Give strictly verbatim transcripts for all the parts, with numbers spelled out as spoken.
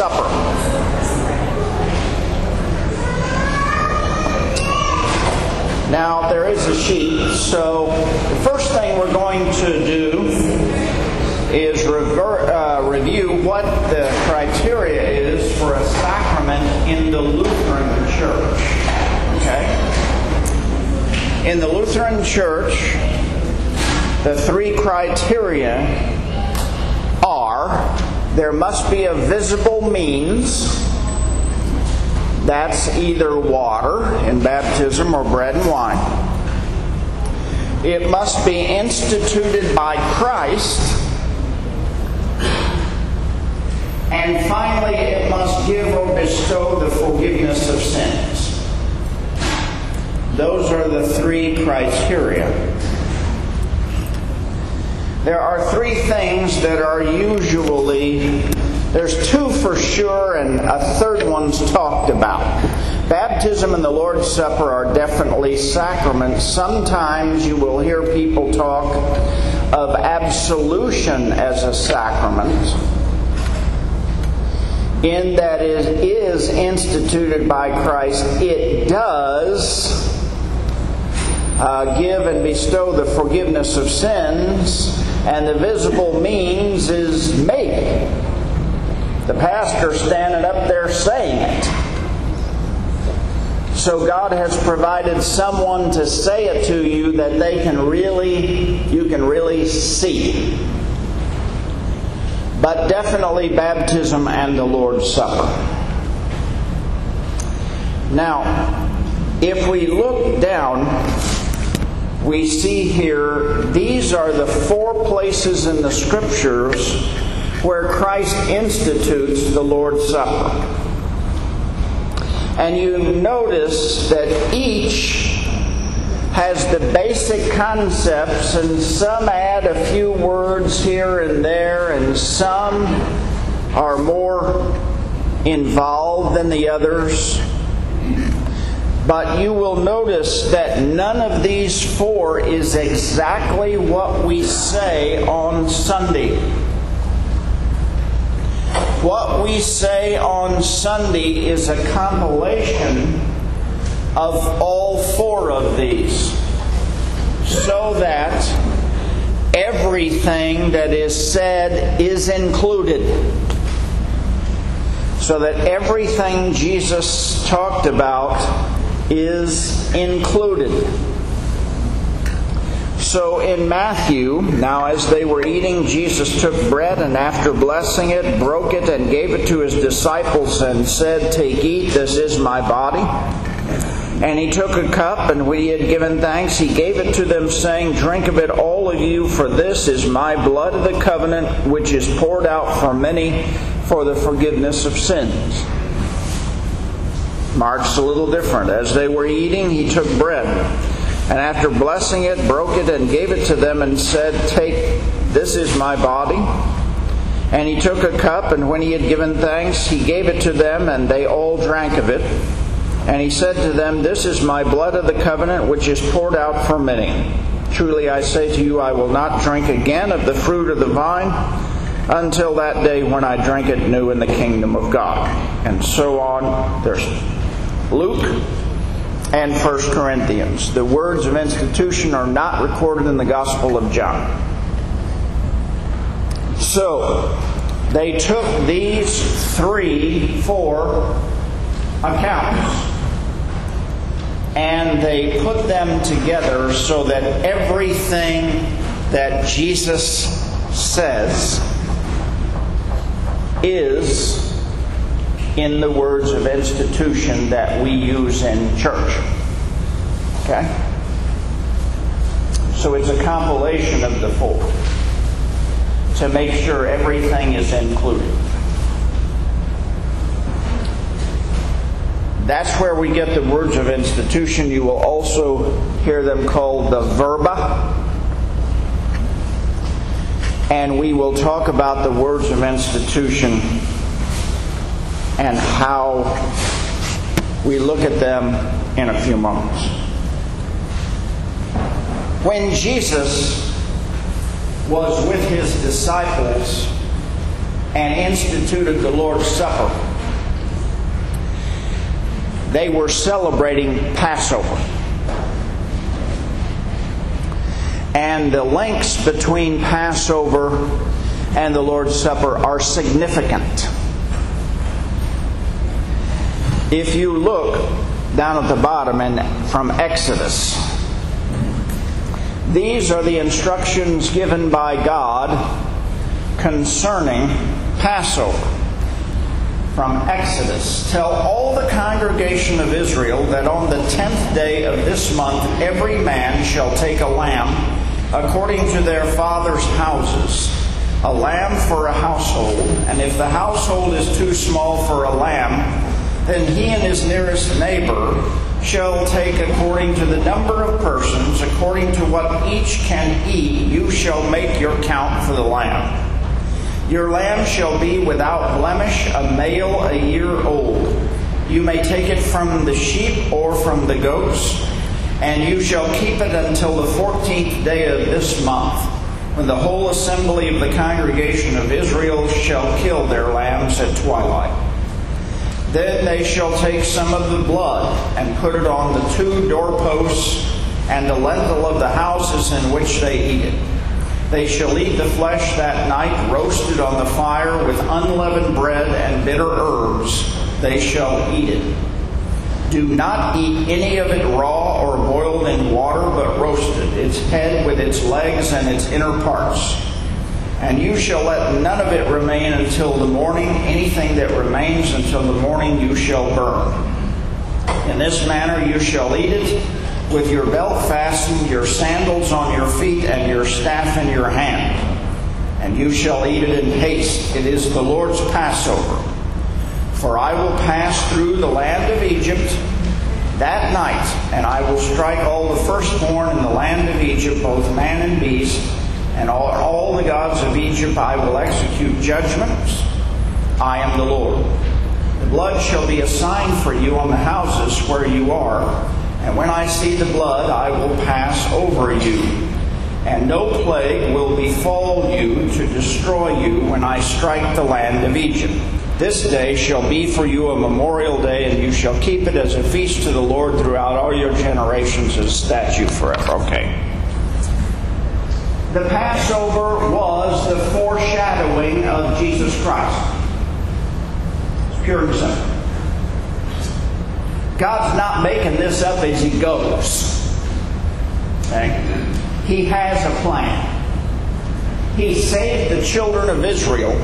Supper. Now, there is a sheet, so the first thing we're going to do is revert, uh, review what the criteria is for a sacrament in the Lutheran Church. Okay? In the Lutheran Church, the three criteria are: there must be a visible means. That's either water in baptism or bread and wine. It must be instituted by Christ. And finally, it must give or bestow the forgiveness of sins. Those are the three criteria. There are three things that are usually, there's two for sure, and a third one's talked about. Baptism and the Lord's Supper are definitely sacraments. Sometimes you will hear people talk of absolution as a sacrament, in that it is instituted by Christ. It does uh, give and bestow the forgiveness of sins, and the visible means is make. The pastor standing up there saying it. So God has provided someone to say it to you that they can really, you can really see. But definitely baptism and the Lord's Supper. Now, if we look down, we see here, these are the four places in the Scriptures where Christ institutes the Lord's Supper. And you notice that each has the basic concepts, and some add a few words here and there, and some are more involved than the others. But you will notice that none of these four is exactly what we say on Sunday. What we say on Sunday is a compilation of all four of these, so that everything that is said is included. So that everything Jesus talked about is included. So in Matthew, now as they were eating, Jesus took bread, and after blessing it, broke it and gave it to his disciples and said, "Take, eat, this is my body." And he took a cup, and when he had given thanks, he gave it to them, saying, "Drink of it, all of you, for this is my blood of the covenant, which is poured out for many for the forgiveness of sins." Mark's a little different. As they were eating, he took bread, and after blessing it, broke it and gave it to them and said, "Take, this is my body." And he took a cup, and when he had given thanks, he gave it to them, and they all drank of it. And he said to them, "This is my blood of the covenant, which is poured out for many. Truly I say to you, I will not drink again of the fruit of the vine until that day when I drink it new in the kingdom of God." And so on. There's Luke and First Corinthians. The words of institution are not recorded in the Gospel of John. So, they took these three, four accounts, and they put them together so that everything that Jesus says is in the words of institution that we use in church. Okay? So it's a compilation of the four to make sure everything is included. That's where we get the words of institution. You will also hear them called the verba. And we will talk about the words of institution and how we look at them in a few moments. When Jesus was with his disciples, and instituted the Lord's Supper. They were celebrating Passover. And the links between Passover and the Lord's Supper are significant. If you look down at the bottom and from Exodus, these are the instructions given by God concerning Passover. From Exodus, tell all the congregation of Israel that on the tenth day of this month every man shall take a lamb according to their fathers' houses, a lamb for a household, and if the household is too small for a lamb, then he and his nearest neighbor shall take according to the number of persons, according to what each can eat, you shall make your count for the lamb. Your lamb shall be without blemish, a male a year old. You may take it from the sheep or from the goats, and you shall keep it until the fourteenth day of this month, when the whole assembly of the congregation of Israel shall kill their lambs at twilight. Then they shall take some of the blood and put it on the two doorposts and the lintel of the houses in which they eat it. They shall eat the flesh that night, roasted on the fire with unleavened bread and bitter herbs. They shall eat it. Do not eat any of it raw or boiled in water, but roasted, its head with its legs and its inner parts. And you shall let none of it remain until the morning. Anything that remains until the morning you shall burn. In this manner you shall eat it, with your belt fastened, your sandals on your feet, and your staff in your hand. And you shall eat it in haste. It is the Lord's Passover. For I will pass through the land of Egypt that night, and I will strike all the firstborn in the land of Egypt, both man and beast, and all, all the gods of Egypt I will execute judgments. I am the Lord. The blood shall be a sign for you on the houses where you are, and when I see the blood, I will pass over you. And no plague will befall you to destroy you when I strike the land of Egypt. This day shall be for you a memorial day, and you shall keep it as a feast to the Lord throughout all your generations as a statute forever. Okay. The Passover was the foreshadowing of Jesus Christ. It's pure and simple. God's not making this up as He goes. Okay? He has a plan. He saved the children of Israel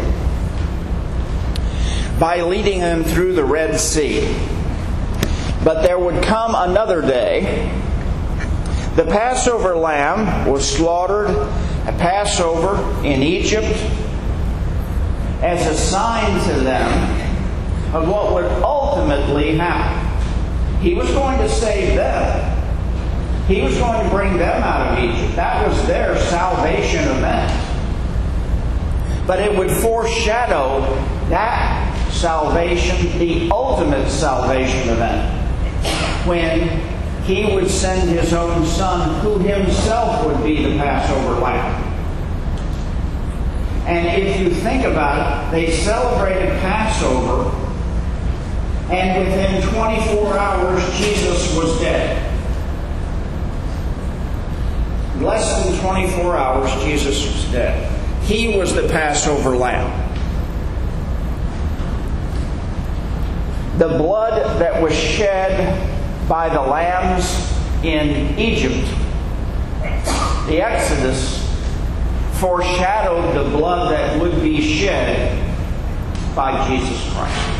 by leading them through the Red Sea. But there would come another day. The Passover lamb was slaughtered at Passover in Egypt as a sign to them of what would ultimately happen. He was going to save them. He was going to bring them out of Egypt. That was their salvation event. But it would foreshadow that salvation, the ultimate salvation event, when He would send His own Son, who Himself would be the Passover lamb. And if you think about it, they celebrated Passover, and within twenty-four hours, Jesus was dead. Less than twenty-four hours, Jesus was dead. He was the Passover lamb. The blood that was shed by the lambs in Egypt, the Exodus, foreshadowed the blood that would be shed by Jesus Christ.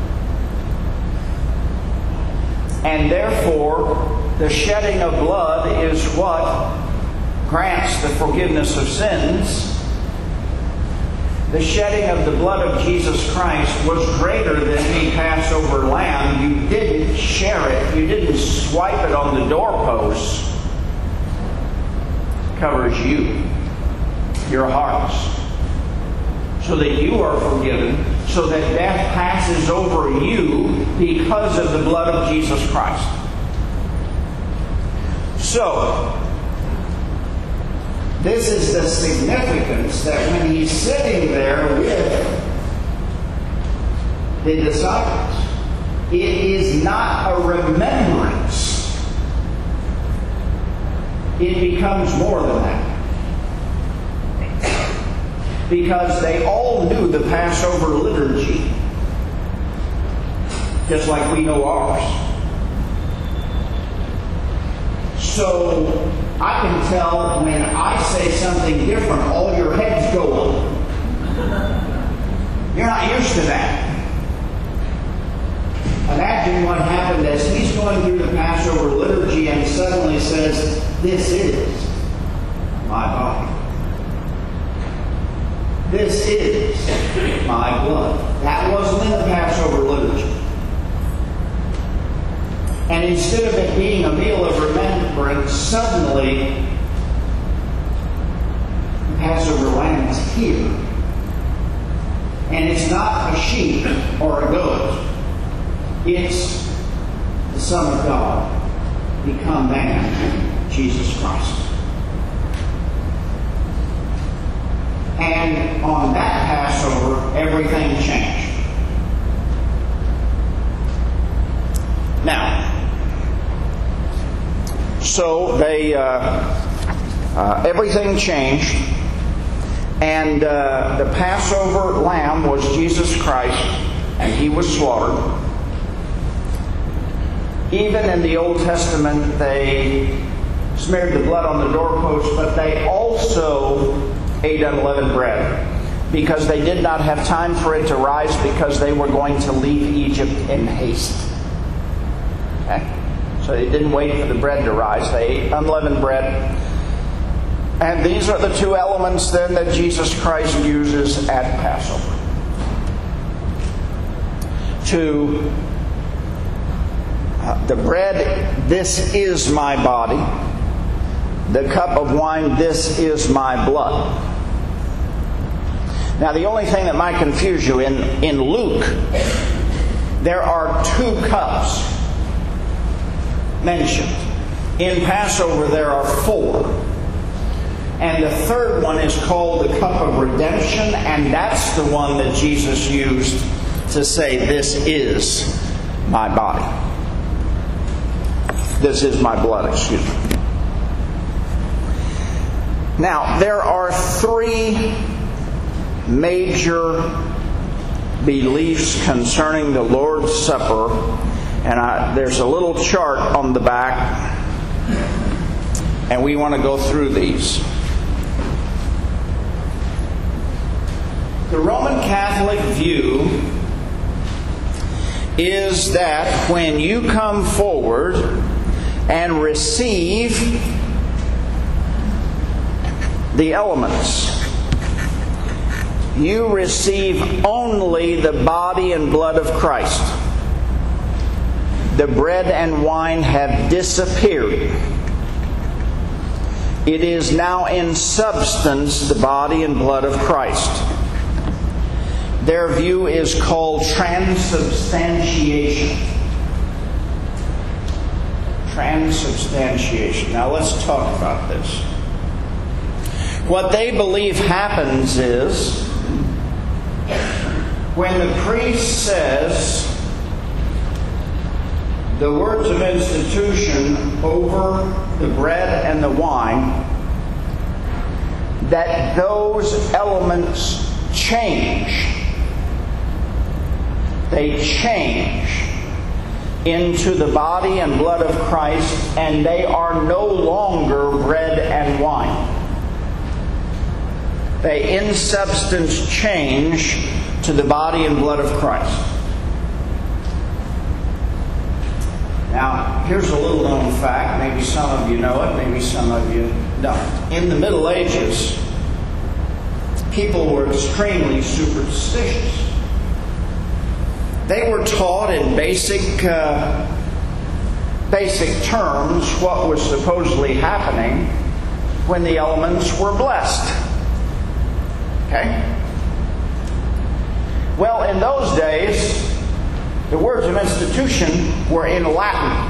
And therefore, the shedding of blood is what grants the forgiveness of sins. The shedding of the blood of Jesus Christ was greater than any Passover lamb. You didn't share it. You didn't swipe it on the doorpost. It covers you, your hearts, so that you are forgiven, so that death passes over you because of the blood of Jesus Christ. So, this is the significance that when He's sitting there with the disciples. It is not a remembrance. It becomes more than that. Because they all knew the Passover liturgy, just like we know ours. So I can tell when I say something different, all your heads go up. You're not used to that. Imagine what happened as he's going through the Passover liturgy and suddenly says, "This is my body. This is my blood." That wasn't in the Passover liturgy. And instead of it being a meal of remembrance, suddenly the Passover lamb is here. And it's not a sheep or a goat. It's the Son of God become man, Jesus Christ. And on that Passover, everything changed. Now, so they, uh, uh, everything changed, and uh, the Passover lamb was Jesus Christ, and He was slaughtered. Even in the Old Testament, they smeared the blood on the doorpost, but they also ate unleavened bread because they did not have time for it to rise because they were going to leave Egypt in haste. Okay? So they didn't wait for the bread to rise. They ate unleavened bread. And these are the two elements then that Jesus Christ uses at Passover. To uh, the bread, "This is my body." The cup of wine, "This is my blood." Now, the only thing that might confuse you, in, in Luke, there are two cups mentioned. In Passover, there are four. And the third one is called the cup of redemption, and that's the one that Jesus used to say, "This is my body." This is my blood, excuse me. Now, there are three major beliefs concerning the Lord's Supper, and I, there's a little chart on the back, and we want to go through these. The Roman Catholic view is that when you come forward and receive the elements, you receive only the body and blood of Christ. The bread and wine have disappeared. It is now in substance the body and blood of Christ. Their view is called transubstantiation. Transubstantiation. Now let's talk about this. What they believe happens is, when the priest says the words of institution over the bread and the wine, that those elements change. They change into the body and blood of Christ, and they are no longer bread and wine. They in substance change to the body and blood of Christ. Now, here's a little known fact. Maybe some of you know it, maybe some of you don't. In the Middle Ages, people were extremely superstitious. They were taught in basic, uh, basic terms what was supposedly happening when the elements were blessed. Okay? Well, in those days, the words of institution were in Latin.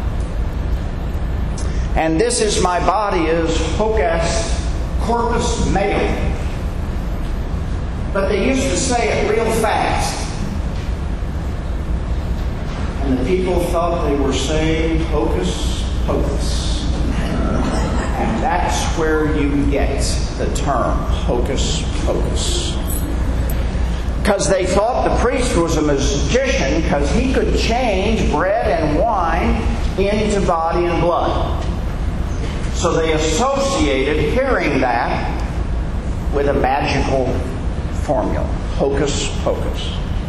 And "this is my body" is hoc est corpus meum. But they used to say it real fast. And the people thought they were saying hocus pocus. And that's where you get the term hocus pocus. Because they thought the priest was a magician because he could change bread and wine into body and blood. So they associated hearing that with a magical formula. Hocus pocus.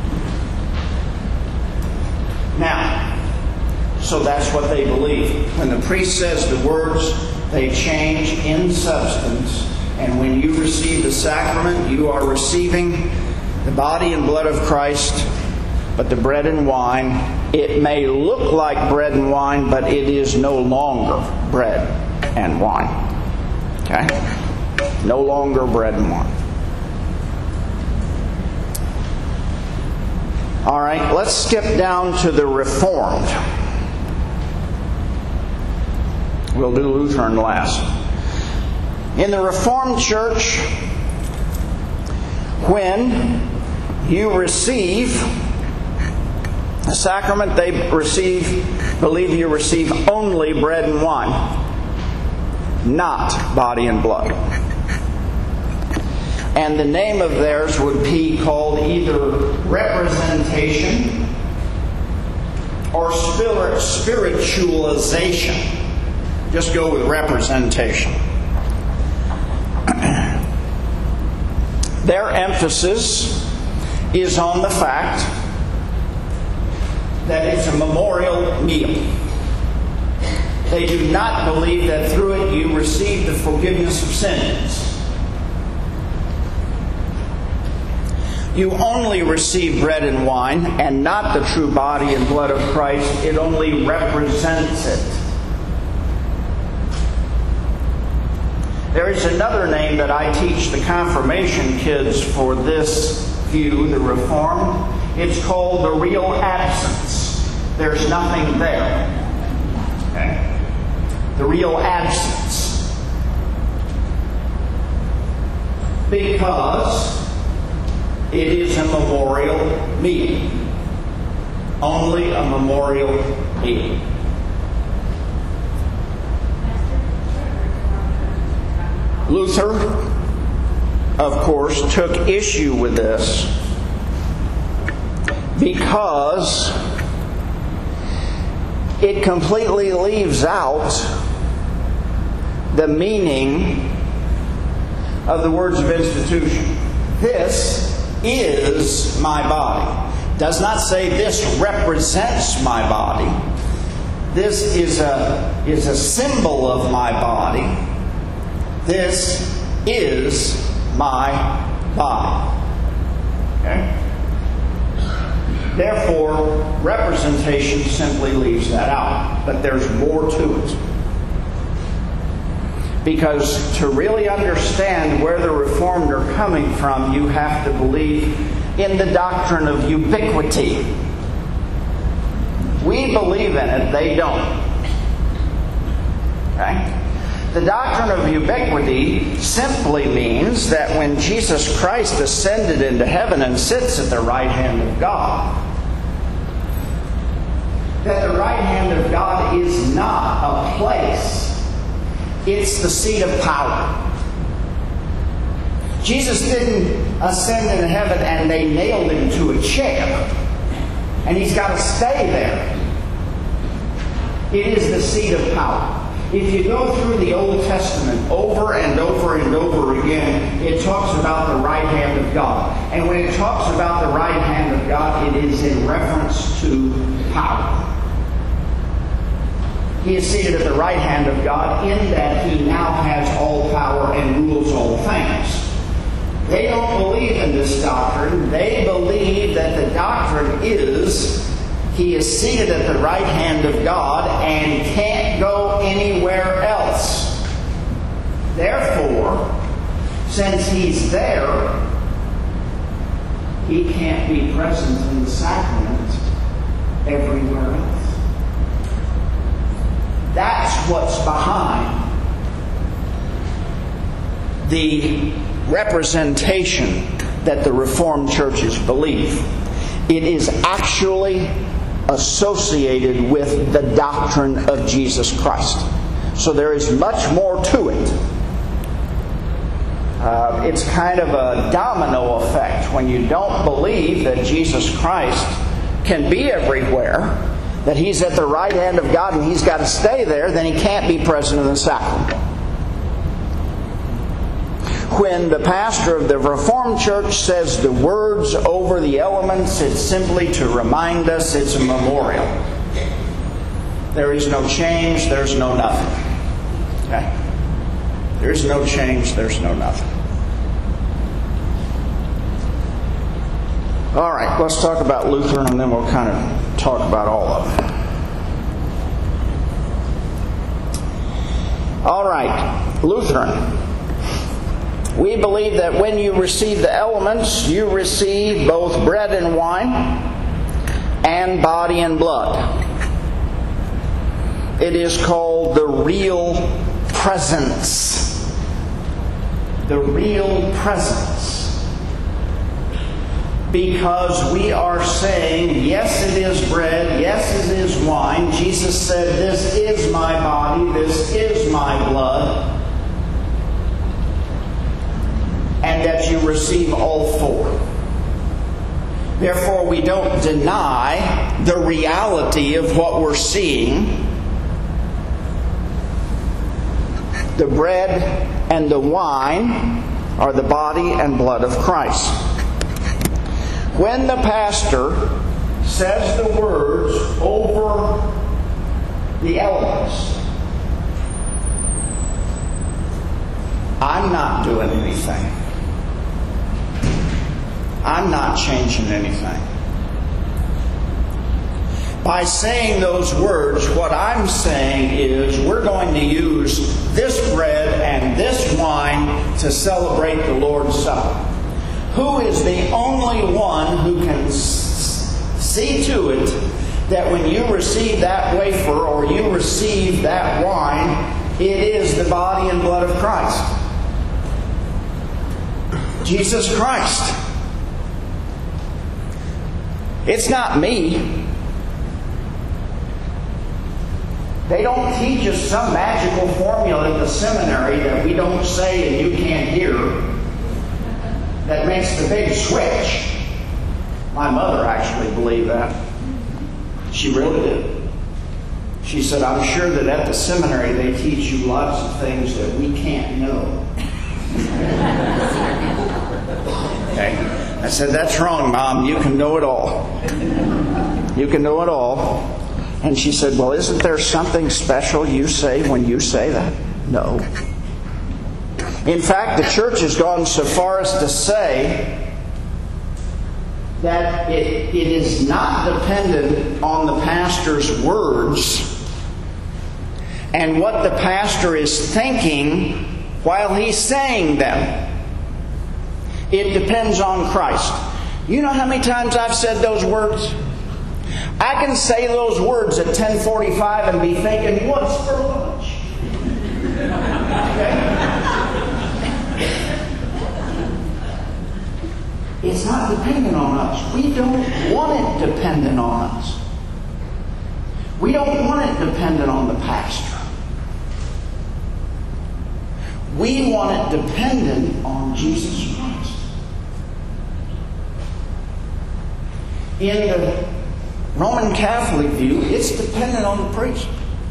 Now, so that's what they believe. When the priest says the words, they change in substance. And when you receive the sacrament, you are receiving the body and blood of Christ. But the bread and wine, it may look like bread and wine, but it is no longer bread and wine. Okay? No longer bread and wine. All right, let's skip down to the Reformed. We'll do Lutheran last. In the Reformed Church, when you receive the sacrament, they receive, believe you receive only bread and wine, not body and blood. And the name of theirs would be called either representation or spiritualization. Just go with representation. Their emphasis is on the fact that it's a memorial meal. They do not believe that through it you receive the forgiveness of sins. You only receive bread and wine and not the true body and blood of Christ. It only represents it. There is another name that I teach the confirmation kids for this view, the Reformed. It's called the real absence. There's nothing there. Okay? The real absence. Because it is a memorial meal. Only a memorial meal. Luther, of course, took issue with this because it completely leaves out the meaning of the words of institution. This is my body. Does not say this represents my body. This is a, is a symbol of my body. This is my body. Okay? Therefore, representation simply leaves that out. But there's more to it. Because to really understand where the Reformed are coming from, you have to believe in the doctrine of ubiquity. We believe in it, they don't. Okay? The doctrine of ubiquity simply means that when Jesus Christ ascended into heaven and sits at the right hand of God, that the right hand of God is not a place. It's the seat of power. Jesus didn't ascend into heaven and they nailed him to a chair. And he's got to stay there. It is the seat of power. If you go through the Old Testament over and over and over again, it talks about the right hand of God. And when it talks about the right hand of God, it is in reference to power. He is seated at the right hand of God in that He now has all power and rules all things. They don't believe in this doctrine. They believe that the doctrine is He is seated at the right hand of God and can't go anywhere else. Therefore, since He's there, He can't be present in the sacrament everywhere else. That's what's behind the representation that the Reformed churches believe. It is actually associated with the doctrine of Jesus Christ. So there is much more to it. Uh, it's kind of a domino effect. When you don't believe that Jesus Christ can be everywhere, that He's at the right hand of God and He's got to stay there, then He can't be present in the sacrament. When the pastor of the Reformed Church says the words over the elements, it's simply to remind us it's a memorial. There is no change, there's no nothing. Okay? There's no change, there's no nothing. All right, let's talk about Lutheran and then we'll kind of talk about all of them. All right, Lutheran. We believe that when you receive the elements, you receive both bread and wine and body and blood. It is called the real presence. The real presence. Because we are saying, yes, it is bread, yes, it is wine. Jesus said, this is my body, this is my blood. And that you receive all four. Therefore, we don't deny the reality of what we're seeing. The bread and the wine are the body and blood of Christ. When the pastor says the words over the elements, I'm not doing anything. I'm not changing anything. By saying those words, what I'm saying is we're going to use this bread and this wine to celebrate the Lord's Supper. Who is the only one who can see to it that when you receive that wafer or you receive that wine, it is the body and blood of Christ? Jesus Christ. It's not me. They don't teach us some magical formula at the seminary that we don't say and you can't hear that makes the big switch. My mother actually believed that. She really did. She said, I'm sure that at the seminary they teach you lots of things that we can't know. Okay. I said, that's wrong, Mom. You can know it all. You can know it all. And she said, well, isn't there something special you say when you say that? No. In fact, the church has gone so far as to say that it, it is not dependent on the pastor's words and what the pastor is thinking while he's saying them. It depends on Christ. You know how many times I've said those words? I can say those words at ten forty-five and be thinking, what's for lunch? Okay? It's not dependent on us. We don't want it dependent on us. We don't want it dependent on the pastor. We want it dependent on Jesus Christ. In the Roman Catholic view, it's dependent on the priest.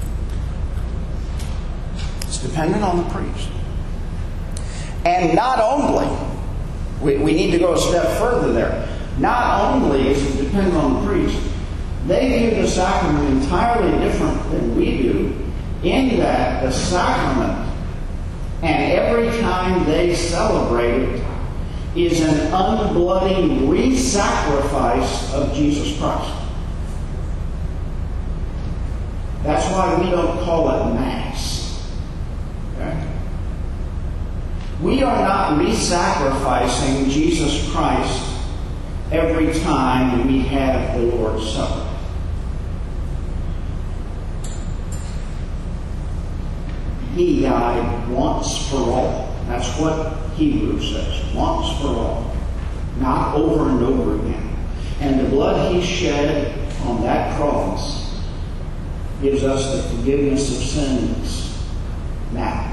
It's dependent on the priest. And not only, we, we need to go a step further there, not only is it dependent on the priest, they view the sacrament entirely different than we do, in that the sacrament, and every time they celebrate it, is an unbloody re-sacrifice of Jesus Christ. That's why we don't call it Mass. Okay? We are not re-sacrificing Jesus Christ every time we have the Lord's Supper. He died once for all. That's what Hebrews says. Once for all. Not over and over again. And the blood He shed on that cross gives us the forgiveness of sins now.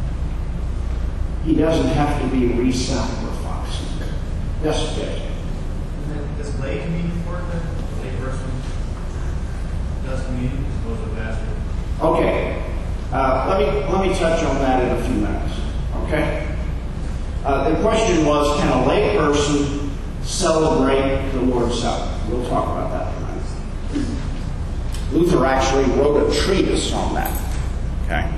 He doesn't have to be re-sacrificed. Yes, yes. Does lay communion work then? A lay person does communion as opposed to a pastor? Okay. Uh, let me let me touch on that in a few minutes. Okay. Uh, the question was, can a lay person celebrate the Lord's Supper? We'll talk about that tonight. Luther actually wrote a treatise on that. Okay.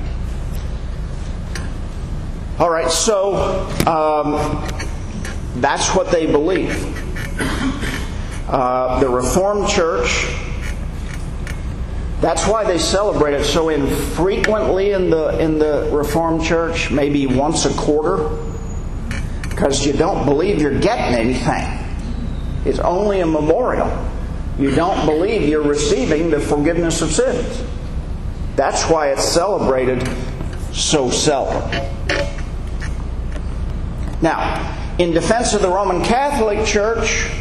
All right. So um, that's what they believe. Uh, the Reformed Church. That's why they celebrate it so infrequently in the in the Reformed Church, maybe once a quarter, because you don't believe you're getting anything. It's only a memorial. You don't believe you're receiving the forgiveness of sins. That's why it's celebrated so seldom. Now, in defense of the Roman Catholic Church,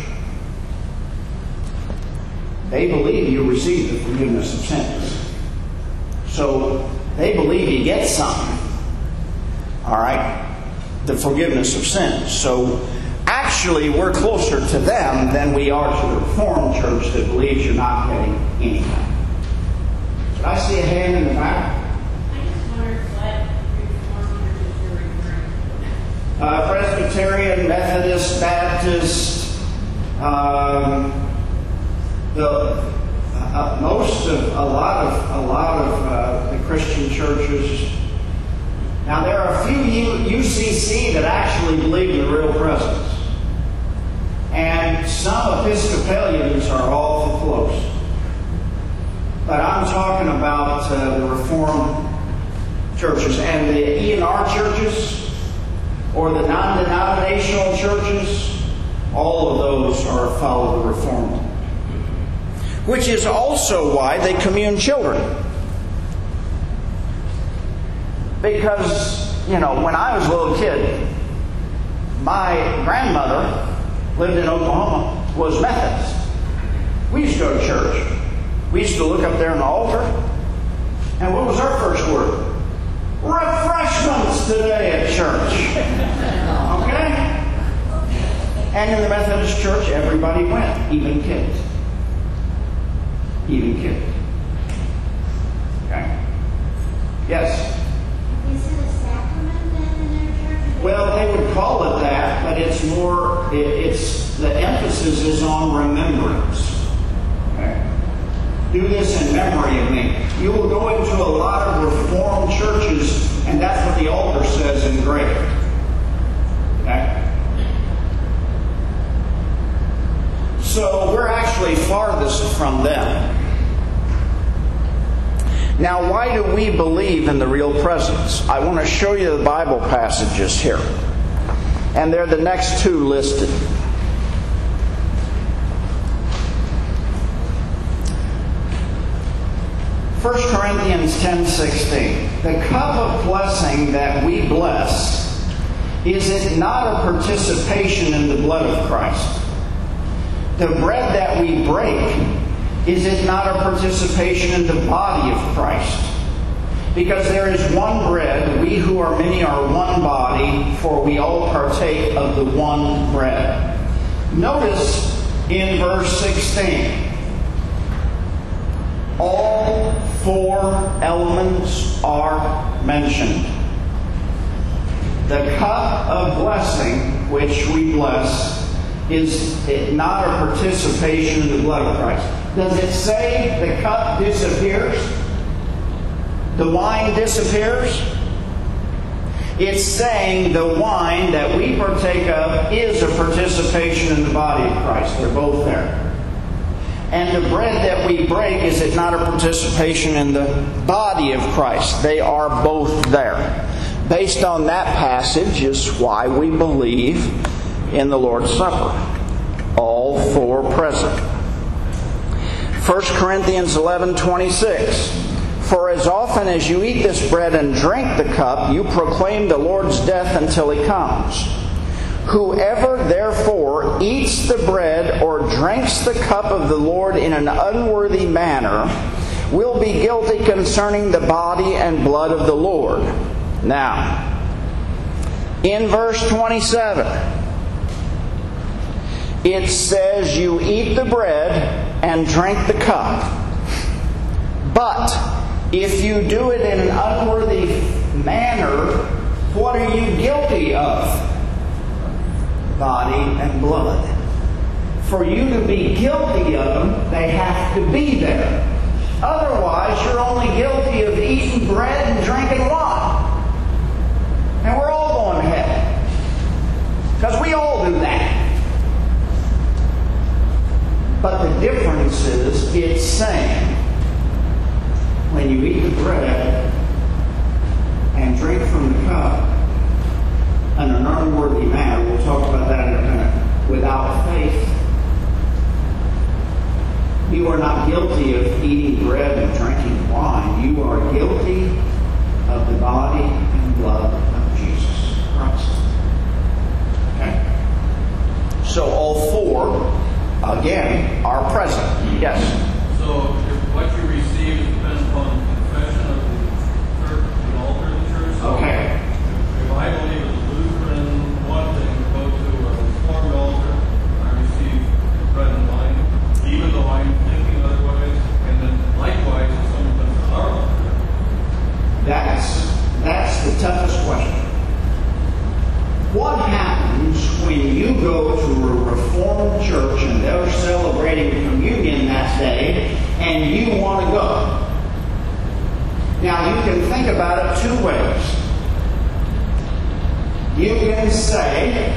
they believe you receive the forgiveness of sins. So they believe you get something. All right? The forgiveness of sins. So actually, we're closer to them than we are to the Reformed Church that believes you're not getting anything. Did I see a hand in the back? I just wondered what Reformed churches you're referring to. Uh, Presbyterian, Methodist, Baptist, um, the uh, most of a lot of a lot of uh, the Christian churches. Now there are a few U, UCC that actually believe in the real presence, and some Episcopalians are awful close. But I'm talking about uh, the Reformed churches and the E and R churches, or the non-denominational churches. All of those are follow the Reformed. Which is also why they commune children. Because, you know, when I was a little kid, my grandmother lived in Oklahoma, was Methodist. We used to go to church. We used to look up there on the altar. And what was our first word? Refreshments today at church. Okay? And in the Methodist church, everybody went, even kids. Even kids. Okay? Yes? Is it a sacrament then in their church? Well, they would call it that, but it's more, it, it's, the emphasis is on remembrance. Okay? Do this in memory of me. You will go into a lot of Reformed churches, and that's what the altar says engraved. Okay? So we're actually farthest from them. Now, why do we believe in the real presence? I want to show you the Bible passages here. And they're the next two listed. First Corinthians ten sixteen. The cup of blessing that we bless, is it not a participation in the blood of Christ? The bread that we break, is it not a participation in the body of Christ? Because there is one bread, we who are many are one body, for we all partake of the one bread. Notice in verse sixteen, all four elements are mentioned. The cup of blessing, which we bless, is it not a participation in the blood of Christ? Does it say the cup disappears? The wine disappears? It's saying the wine that we partake of is a participation in the body of Christ. They're both there. And the bread that we break, is it not a participation in the body of Christ? They are both there. Based on that passage is why we believe in the Lord's Supper. All four present. First Corinthians eleven twenty-six. For as often as you eat this bread and drink the cup, you proclaim the Lord's death until He comes. Whoever therefore eats the bread or drinks the cup of the Lord in an unworthy manner will be guilty concerning the body and blood of the Lord. Now, in verse twenty-seven, it says, you eat the bread and drink the cup. But if you do it in an unworthy manner, what are you guilty of? Body and blood. For you to be guilty of them, they have to be there. Otherwise, you're only guilty of eating bread and drinking wine. And we're all going to heaven. Because we all do that. But the difference is, it's saying, when you eat the bread and drink from the cup in an unworthy manner, we'll talk about that in a minute, without faith, you are not guilty of eating bread and drinking wine. You are guilty of the body and blood of Jesus Christ. Okay? So all four, again, are present. Yes? So if what you receive depends upon confession of the church, the altar of the church. So Okay. If, if I believe as a Lutheran, one thing, go to a Reformed altar, I receive bread and wine, even though I'm thinking otherwise, and then likewise, if someone comes to our altar. That's, that's the toughest question. What happens when you go to a Reformed church and they're celebrating communion that day and you want to go? Now, you can think about it two ways. You can say,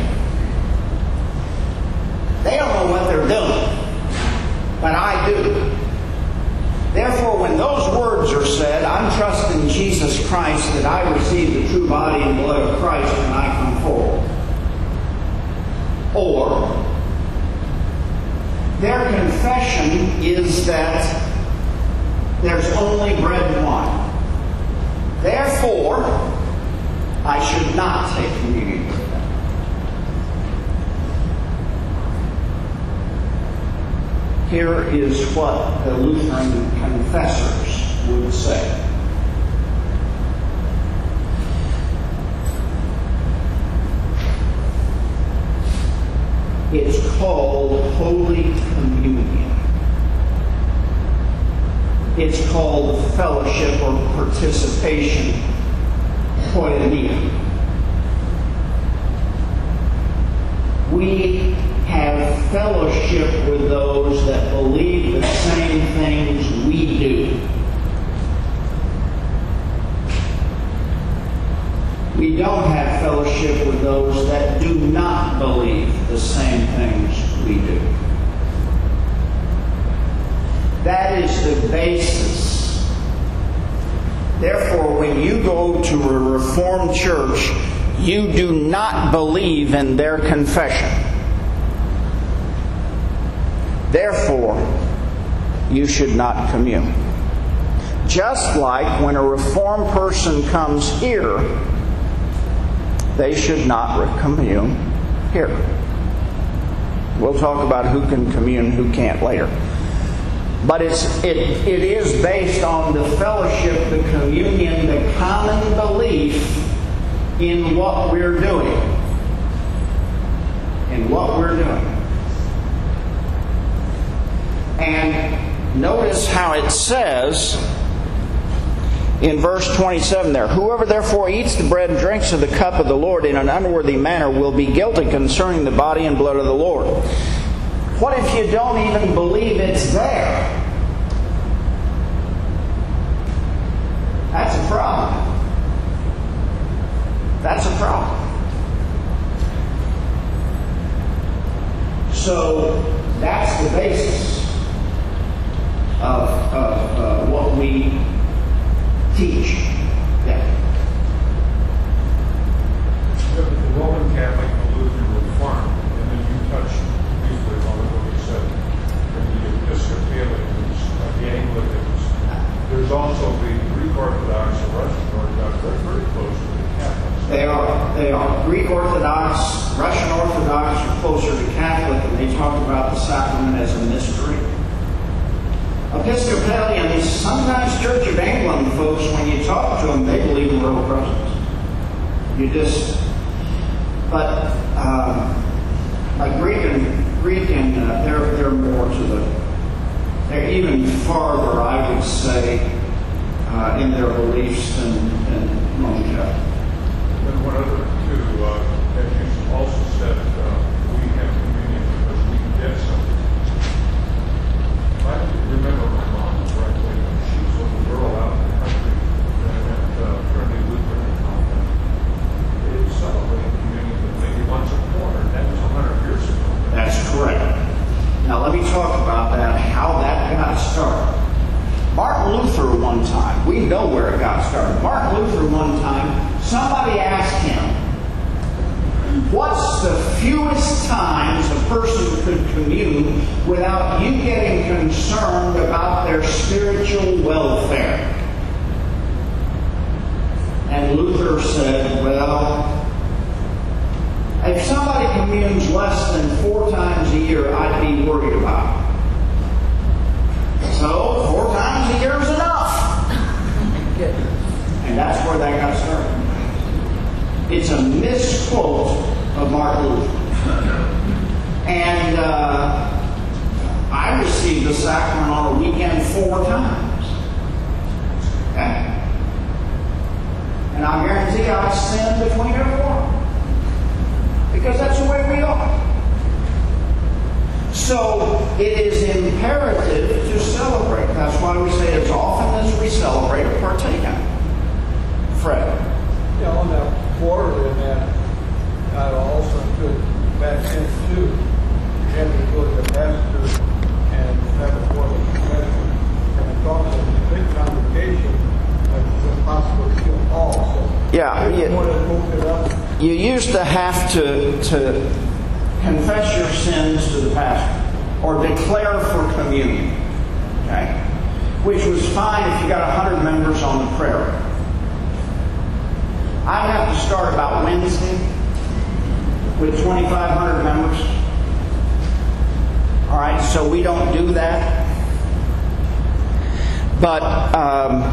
they don't know what they're doing, but I do. Therefore, when those words are said, I'm trusting Jesus Christ that I receive the true body and blood of Christ when I come forward. Or, their confession is that there's only bread and wine. Therefore, I should not take communion with them. Here is what the Lutheran confessors would say. It's called Holy Communion. It's called fellowship or participation, koinonia. We have fellowship with those that believe the same things we do. We don't have fellowship with those that do not believe the same things we do. That is the basis. Therefore, when you go to a Reformed church, you do not believe in their confession. Therefore, you should not commune. Just like when a Reformed person comes here, they should not commune here. We'll talk about who can commune, who can't later. But it's, it, it is based on the fellowship, the communion, the common belief in what we're doing. In what we're doing. And notice how it says in verse twenty-seven there, whoever therefore eats the bread and drinks of the cup of the Lord in an unworthy manner will be guilty concerning the body and blood of the Lord. What if you don't even believe it's there? That's a problem. That's a problem. So that's the basis of, of uh, what we teach. Yeah. The Roman Catholic, the Lutheran Reformed, and then you touched briefly on what you said, and the Episcopalians, uh, the Anglicans. There's also the Greek Orthodox and Russian Orthodox. They're very close to the Catholics. They are. They are. Greek Orthodox, Russian Orthodox are closer to Catholic, and they talk about the sacrament as a mystery. Episcopalians, sometimes Church of England folks, when you talk to them, they believe in real presence. You just, but um, like Greek and Greek and uh, they're they're more to the, they're even farther, I would say, uh, in their beliefs than than Roman Catholic. And one other two, uh, as you also said, uh, we have communion because we get something. I remember my mom correctly. She was a little girl out in the country at uh, Trinity Lutheran Convent. They celebrated communion maybe once a quarter. That was a hundred years ago. That's correct. Now let me talk about that, how that got started. Martin Luther one time, we know where it got started. Martin Luther one time, somebody asked him, what's the fewest times a person could commune without you getting concerned about their spiritual welfare? And Luther said, well, if somebody communes less than four times a year, I'd be worried about it. So, four times a year is enough. And that's where that got started. It's a misquote of Martin Luther. And uh, I received the sacrament on a weekend four times. Okay? And I guarantee I sin between every one. Because that's the way we are. So it is imperative to celebrate. That's why we say as often as we celebrate, partake in it. Fred. Yeah, on that quarter in that, I also took back in too. You had to go to the pastor and have a quarterly confession. And I thought that the big congregation was impossible to kill all. So Yeah, I you, wanted to move it up. you used to have to, to confess your sins to the pastor or declare for communion. Okay? Which was fine if you got one hundred members on the prayer. I'd have to start about Wednesday with twenty-five hundred members. All right, so we don't do that. But um,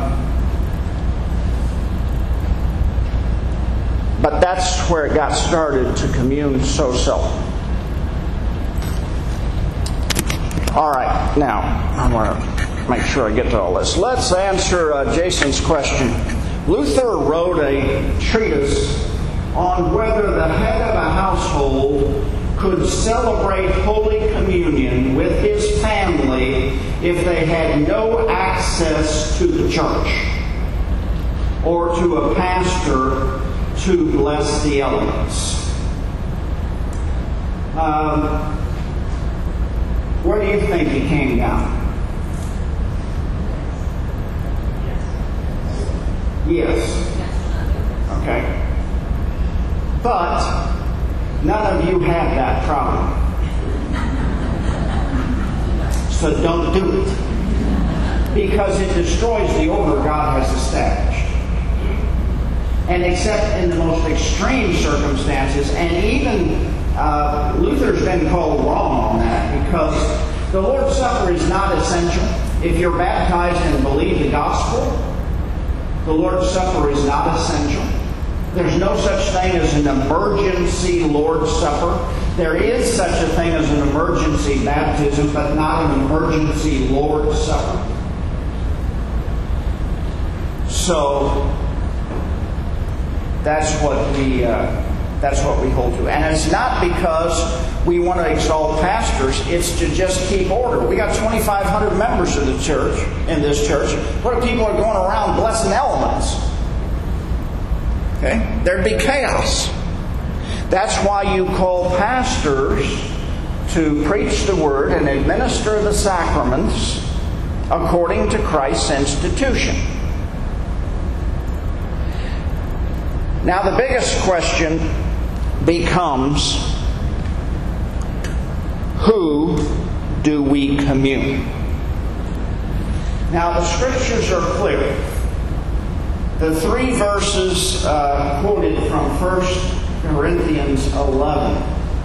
but that's where it got started to commune so seldom. All right, now I want to make sure I get to all this. Let's answer uh, Jason's question. Luther wrote a treatise on whether the head of a household could celebrate Holy Communion with his family if they had no access to the church or to a pastor to bless the elements. Um, where do you think he came down? Yes. Okay. But none of you have that problem. So don't do it. Because it destroys the order God has established. And except in the most extreme circumstances, and even uh, Luther's been called wrong on that, because the Lord's Supper is not essential. If you're baptized and believe the gospel, the Lord's Supper is not essential. There's no such thing as an emergency Lord's Supper. There is such a thing as an emergency baptism, but not an emergency Lord's Supper. So that's what we uh, that's what we hold to, and it's not because we want to exalt pastors. It's to just keep order. We got twenty-five hundred members of the church in this church. What if people are going around blessing elements? Okay, there'd be chaos. That's why you call pastors to preach the word and administer the sacraments according to Christ's institution. Now the biggest question becomes, who do we commune? Now the Scriptures are clear. The three verses uh, quoted from First Corinthians eleven.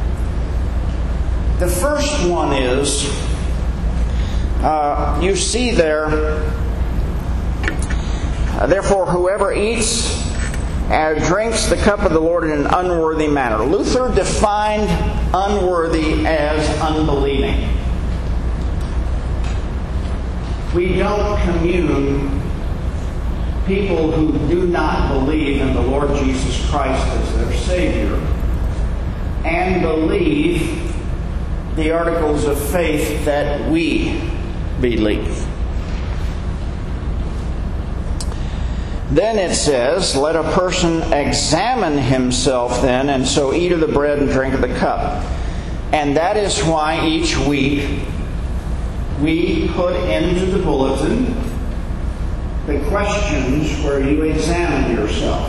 The first one is, uh, you see there, therefore whoever eats and drinks the cup of the Lord in an unworthy manner. Luther defined unworthy as unbelieving. We don't commune people who do not believe in the Lord Jesus Christ as their Savior and believe the articles of faith that we believe. Then it says, let a person examine himself then, and so eat of the bread and drink of the cup. And that is why each week we put into the bulletin the questions where you examine yourself.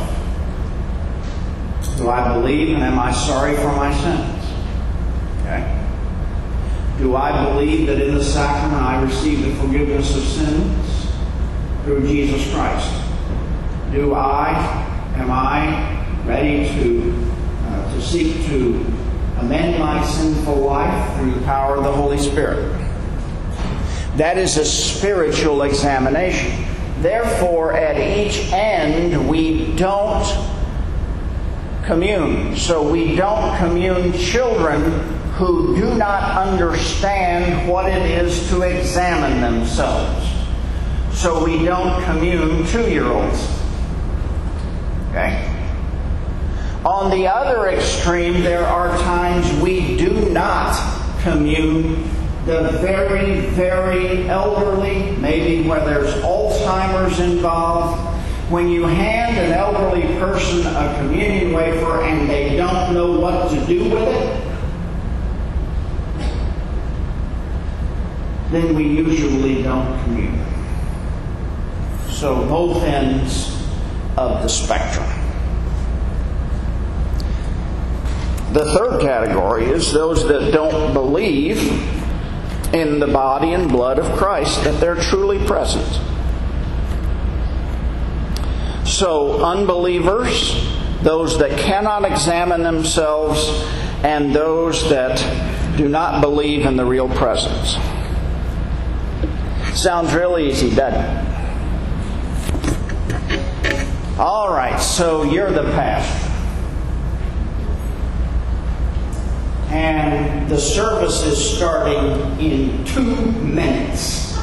Do I believe and am I sorry for my sins? Okay. Do I believe that in the sacrament I receive the forgiveness of sins through Jesus Christ? Do I, am I ready to, uh, to seek to amend my sinful life through the power of the Holy Spirit? That is a spiritual examination. Therefore, at each end, we don't commune. So we don't commune children who do not understand what it is to examine themselves. So we don't commune two-year-olds. Okay? On the other extreme, there are times we do not commune the very, very elderly, maybe where there's Alzheimer's involved. When you hand an elderly person a communion wafer and they don't know what to do with it, then we usually don't commune. So both ends of the spectrum. The third category is those that don't believe in the body and blood of Christ, that they're truly present. So unbelievers, those that cannot examine themselves, and those that do not believe in the real presence. Sounds real easy, doesn't it? All right, so you're the pastor. And the service is starting in two minutes.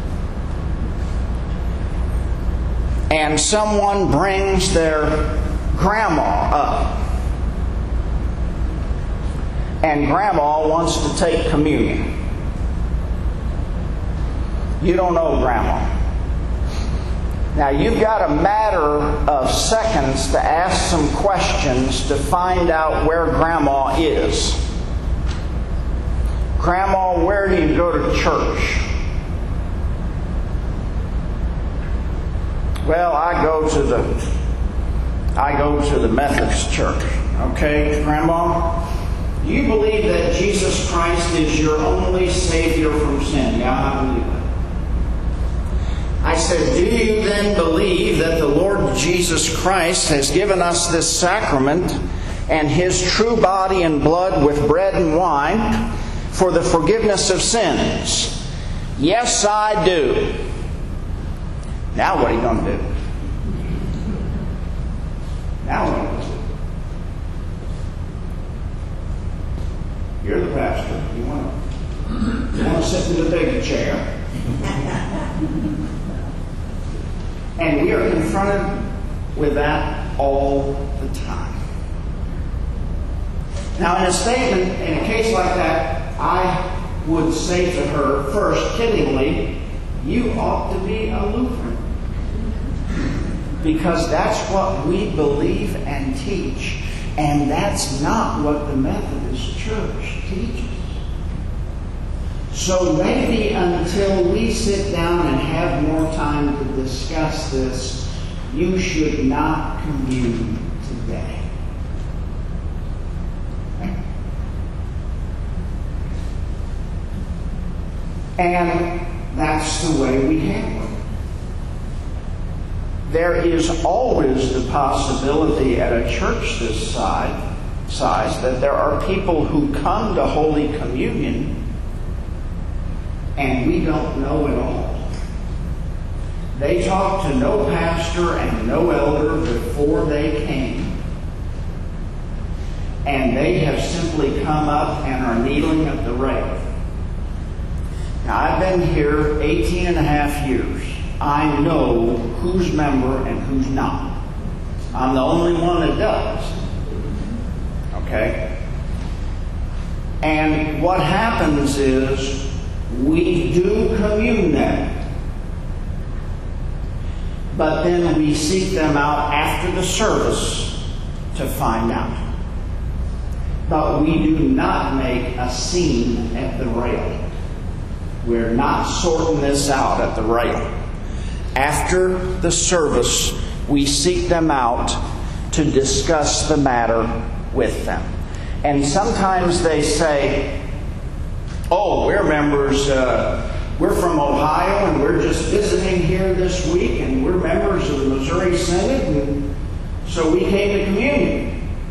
And someone brings their grandma up. And grandma wants to take communion. You don't know grandma. Now you've got a matter of seconds to ask some questions to find out where grandma is. Grandma, where do you go to church? Well, I go to the I go to the Methodist church. Okay, Grandma? Do you believe that Jesus Christ is your only Savior from sin? Yeah, I believe that. I said, do you then believe that the Lord Jesus Christ has given us this sacrament and His true body and blood with bread and wine for the forgiveness of sins? Yes, I do. Now what are you going to do? Now what are you going to do? You're the pastor. You want to, you want to sit in the big chair. And we are confronted with that all the time. Now, in a statement, in a case like that, I would say to her, first, kiddingly, you ought to be a Lutheran. Because that's what we believe and teach. And that's not what the Methodist Church teaches. So maybe until we sit down and have more time to discuss this, you should not commune today. And that's the way we handle it. there is always the possibility at a church this size, size that there are people who come to Holy Communion and we don't know it all. They talked to no pastor and no elder before they came. And they have simply come up and are kneeling at the rail. Now, I've been here eighteen and a half years. I know who's member and who's not. I'm the only one that does. Okay? And what happens is we do commune then. But then we seek them out after the service to find out. But we do not make a scene at the rail. We're not sorting this out at the rail. After the service, we seek them out to discuss the matter with them. And sometimes they say, oh, we're members, uh, we're from Ohio and we're just visiting here this week and we're members of the Missouri Synod and so we came to communion.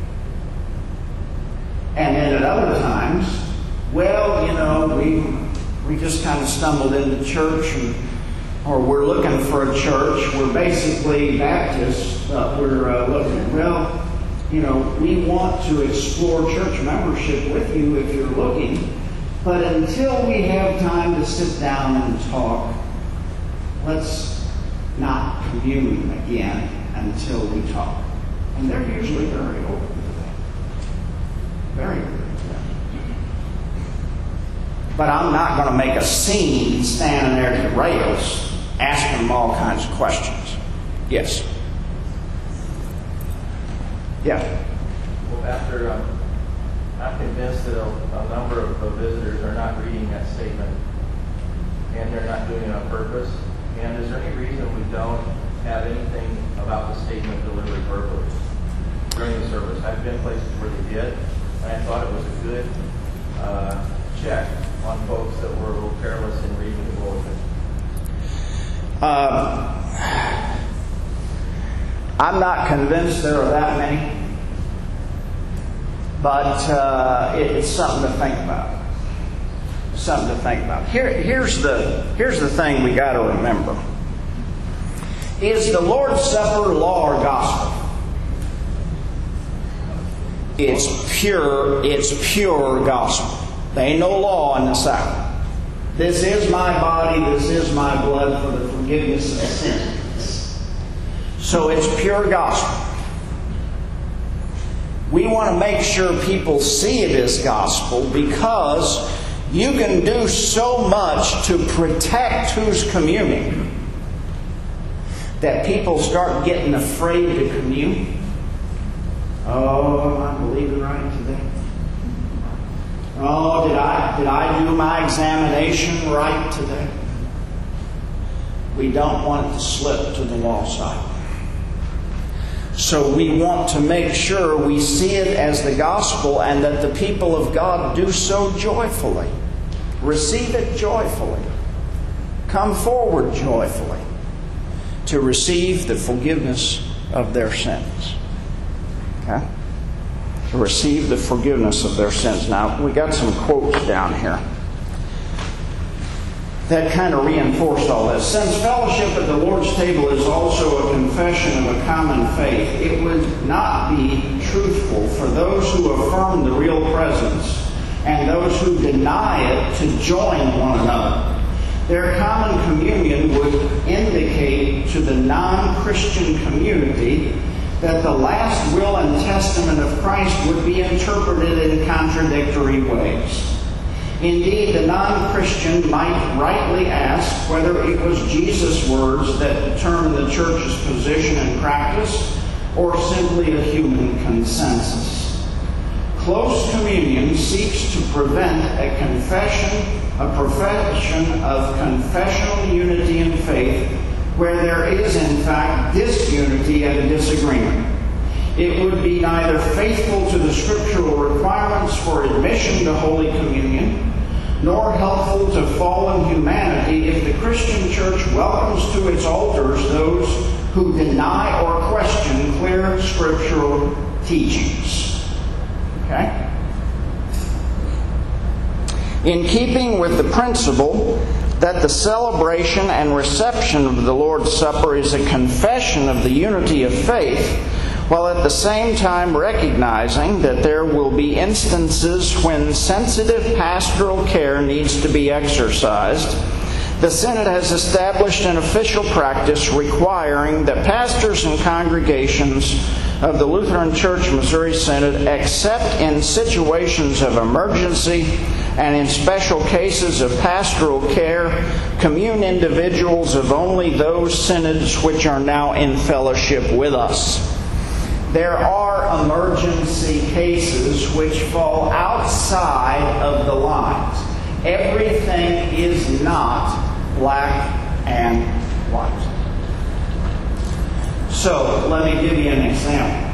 And then at other times, well, you know, we we just kind of stumbled into church and or we're looking for a church. We're basically Baptists, but we're uh, looking, well, you know, we want to explore church membership with you if you're looking. But until we have time to sit down and talk, let's not commune again until we talk. And they're usually very open to that. Very open to that. But I'm not going to make a scene standing there at the rails asking them all kinds of questions. Yes? Yeah. Well, after um, I'm convinced that a, a number of the visitors are not reading that statement and they're not doing it on purpose. And is there any reason we don't have anything about the statement delivered verbally during the service? I've been places where they did, and I thought it was a good uh, check on folks that were a little careless in reading the bulletin. Uh, I'm not convinced there are that many. But uh, it, it's something to think about. Something to think about. Here, here's the here's the thing we got to remember: is the Lord's Supper law or gospel? It's pure. It's pure gospel. There ain't no law in the sacrament. This is my body. This is my blood for the forgiveness of sins. So it's pure gospel. We want to make sure people see it as gospel because you can do so much to protect who's communing that people start getting afraid to commune. Oh, am I believing right today? Oh, did I did I do my examination right today? We don't want it to slip to the law side. So we want to make sure we see it as the gospel and that the people of God do so joyfully. Receive it joyfully. Come forward joyfully to receive the forgiveness of their sins. Okay? To receive the forgiveness of their sins. Now, we got some quotes down here that kind of reinforced all this. Since fellowship at the Lord's table is also a confession of a common faith, it would not be truthful for those who affirm the real presence and those who deny it to join one another. Their common communion would indicate to the non-Christian community that the last will and testament of Christ would be interpreted in contradictory ways. Indeed, the non-Christian might rightly ask whether it was Jesus' words that determined the church's position and practice, or simply a human consensus. Close communion seeks to prevent a confession, a profession of confessional unity in faith, where there is in fact disunity and disagreement. It would be neither faithful to the scriptural requirements for admission to Holy Communion, nor helpful to fallen humanity if the Christian church welcomes to its altars those who deny or question clear scriptural teachings. Okay? In keeping with the principle that the celebration and reception of the Lord's Supper is a confession of the unity of faith, while at the same time recognizing that there will be instances when sensitive pastoral care needs to be exercised, the Synod has established an official practice requiring that pastors and congregations of the Lutheran Church Missouri Synod, except in situations of emergency and in special cases of pastoral care, commune individuals of only those synods which are now in fellowship with us. There are emergency cases which fall outside of the lines. Everything is not black and white. So, let me give you an example.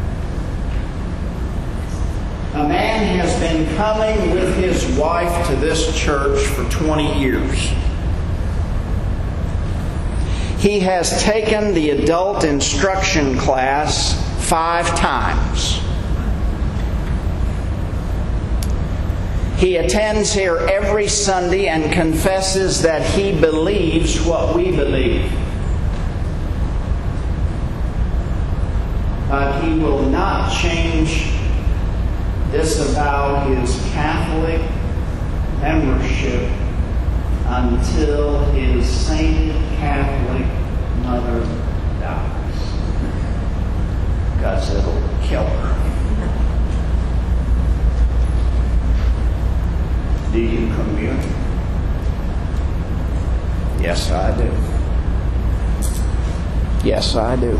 A man has been coming with his wife to this church for twenty years. He has taken the adult instruction class five times. He attends here every Sunday and confesses that he believes what we believe. But he will not change, disavow his Catholic membership until his sainted Catholic mother dies. Because it'll kill her. Do you commune? Yes, I do. Yes, I do.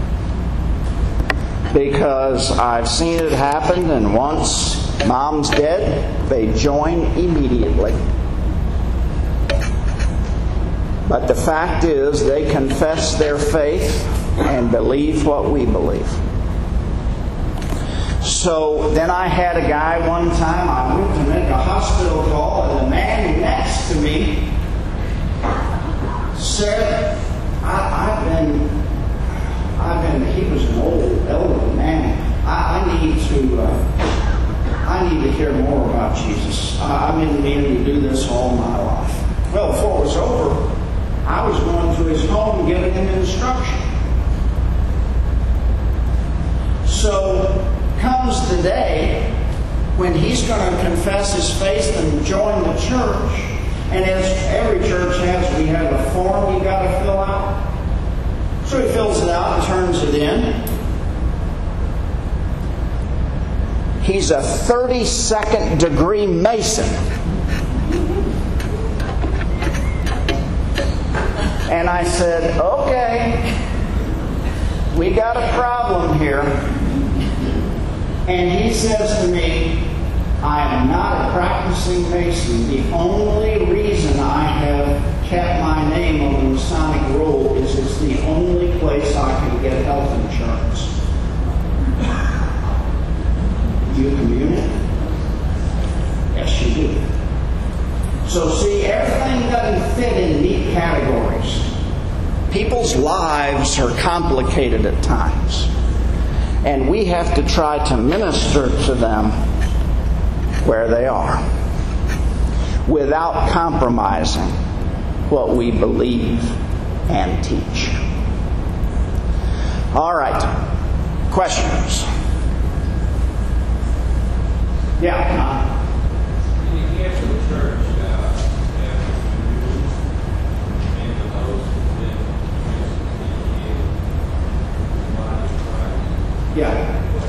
Because I've seen it happen, and once Mom's dead, they join immediately. But the fact is, they confess their faith and believe what we believe. So then I had a guy one time, I went to make a hospital call, and the man next to me said, I, I've been, I've been, he was an old, elderly man. I, I need to, uh, I need to hear more about Jesus. I, I've been meaning to do this all my life. Well, before it was over, I was going to his home giving him instruction. So comes the day when he's going to confess his faith and join the church. And as every church has, we have a form you got to fill out. So he fills it out and turns it in. He's a thirty-second degree Mason. And I said, okay, we got a problem here. And he says to me, I am not a practicing Mason. The only reason I have kept my name on the Masonic roll is it's the only place I can get health insurance. Do you commune it? Yes, you do. So see, everything doesn't fit in neat categories. People's lives are complicated at times. And we have to try to minister to them where they are without compromising what we believe and teach. All right. Questions? Yeah. Tom. In the Catholic Church, uh, and those who live in the body of Christ, Yeah. what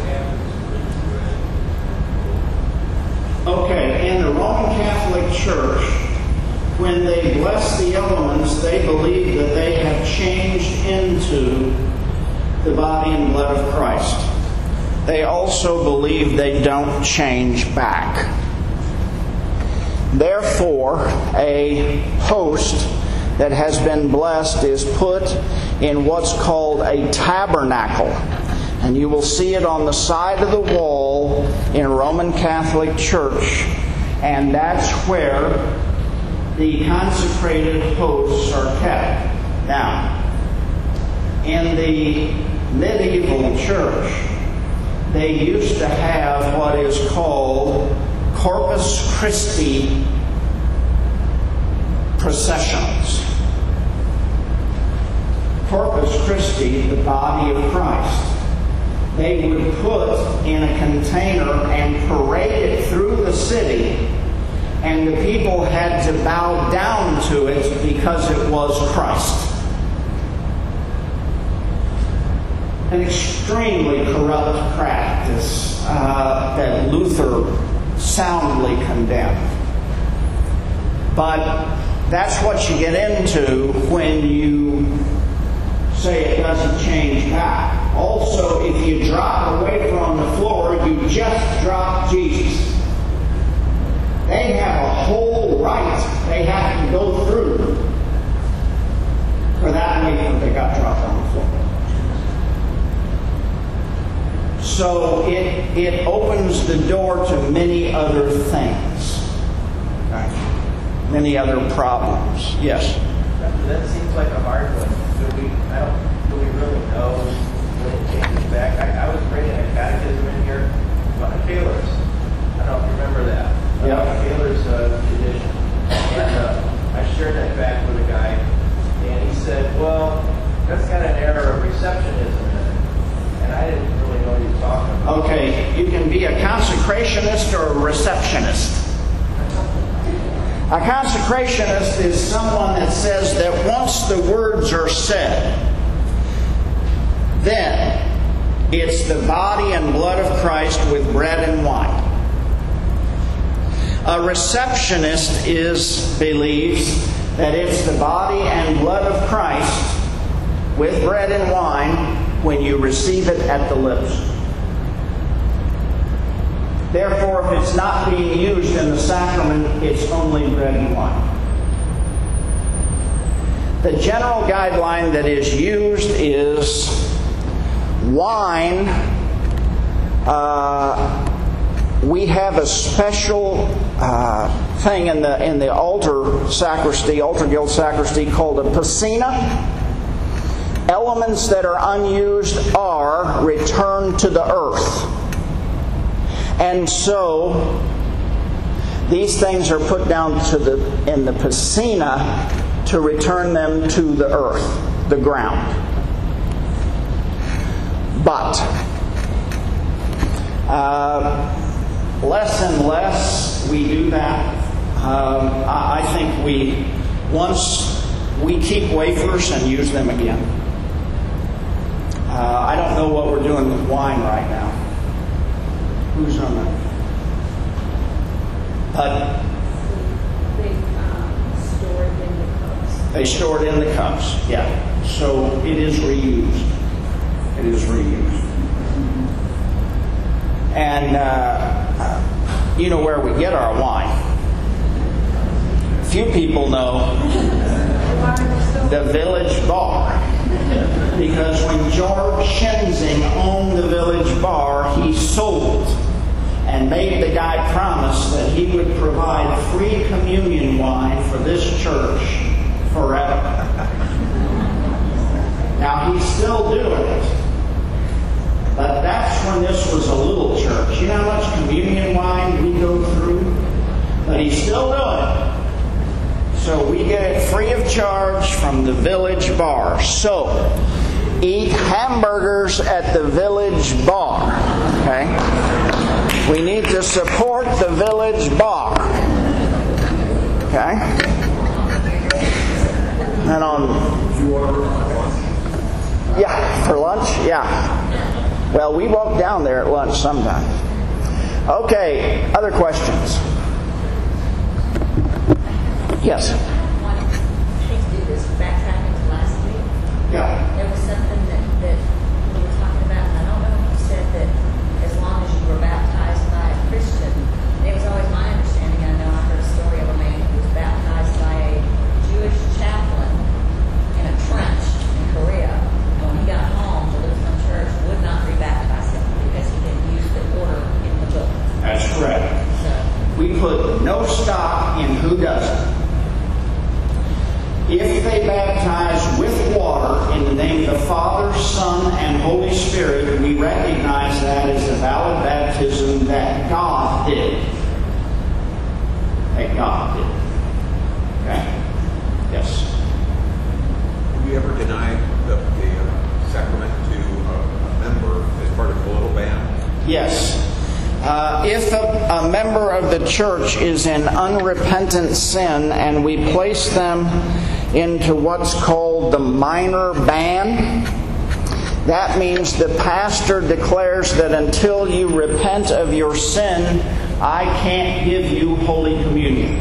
happens to the Okay, in the Roman Catholic Church, when they bless the elements, they believe that they have changed into the body and blood of Christ. They also believe they don't change back. Therefore, a host that has been blessed is put in what's called a tabernacle. And you will see it on the side of the wall in Roman Catholic Church. And that's where the consecrated hosts are kept. Now, in the medieval church, they used to have what is called Corpus Christi processions. Corpus Christi, the body of Christ, they would put in a container and parade it through the city, and the people had to bow down to it because it was Christ. An extremely corrupt practice uh, that Luther soundly condemned. But that's what you get into when you say it doesn't change back. Also, if you drop a wafer on the floor, you just drop Jesus. They have a whole right they have to go through for that wafer that got dropped on the floor. So it, it opens the door to many other things. Okay. Many other problems. Yes? That, that seems like a hard one. Do we, I don't, do we really know when it changes back? I, I was bringing a catechism in here about Taylor's. I don't know if you remember that. Yeah. About Taylor's uh, tradition. And uh, I shared that back with a guy, and he said, well, that's got an error of receptionism in it. And I didn't really know what he was talking about. Okay, you can be a consecrationist or a receptionist. A consecrationist is someone that says that once the words are said, then it's the body and blood of Christ with bread and wine. A receptionist is believes that it's the body and blood of Christ with bread and wine when you receive it at the lips. Therefore, if it's not being used in the sacrament, it's only bread and wine. The general guideline that is used is wine. Uh, we have a special uh, thing in the in the altar sacristy, altar guild sacristy, called a piscina. Elements that are unused are returned to the earth. And so these things are put down to the in the piscina to return them to the earth, the ground. But uh, less and less we do that. Um, I, I think we once we keep wafers and use them again. Uh, I don't know what we're doing with wine right now. Who's on that? But They um, store it in the cups. they store it in the cups, yeah. So it is reused. It is reused. And uh, you know where we get our wine. Few people know the Village Bar. Because when George Shenzing owned the Village Bar, he sold and made the guy promise that he would provide free communion wine for this church forever. Now, he's still doing it. But that's when this was a little church. You know how much communion wine we go through? But he's still doing it. So we get it free of charge from the Village Bar. So, eat hamburgers at the Village Bar. Okay? We need to support the Village Bar. Okay? And on... Yeah, for lunch? Yeah. Well, we walk down there at lunch sometime. Okay, other questions? Yes? I hate to do this, backtracking to last week. Yeah. There was something that, that we were talking about, and I don't know if you said that as long as you were baptized by a Christian. It was always my understanding, I know I heard a story of a man who was baptized by a Jewish chaplain in a trench in Korea. And when he got home, the Lutheran church would not rebaptize him because he didn't use the order in the book. That's correct. So, We put no stock in who does it. in the name of the Father, Son, and Holy Spirit, we recognize that as the valid baptism that God did. That God did. Okay? Yes. Have you ever denied the, the uh, sacrament to a, a member as part of a little band? Yes. Uh, if a, a member of the church is in unrepentant sin and we place them into what's called the minor ban, that means the pastor declares that until you repent of your sin, I can't give you Holy Communion.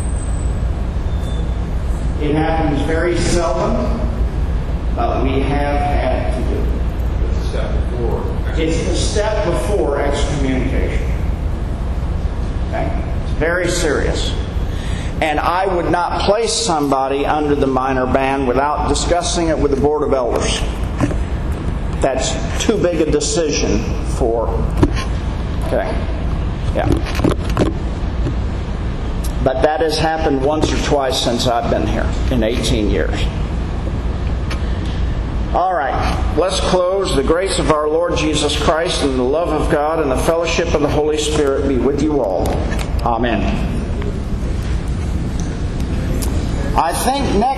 It happens very seldom, but we have had to do it. It's a step before. It's the step before excommunication. Okay? It's very serious. And I would not place somebody under the minor ban without discussing it with the Board of Elders. That's too big a decision for... Okay. Yeah. But that has happened once or twice since I've been here, in eighteen years. All right, let's close. The grace of our Lord Jesus Christ and the love of God and the fellowship of the Holy Spirit be with you all. Amen. I think next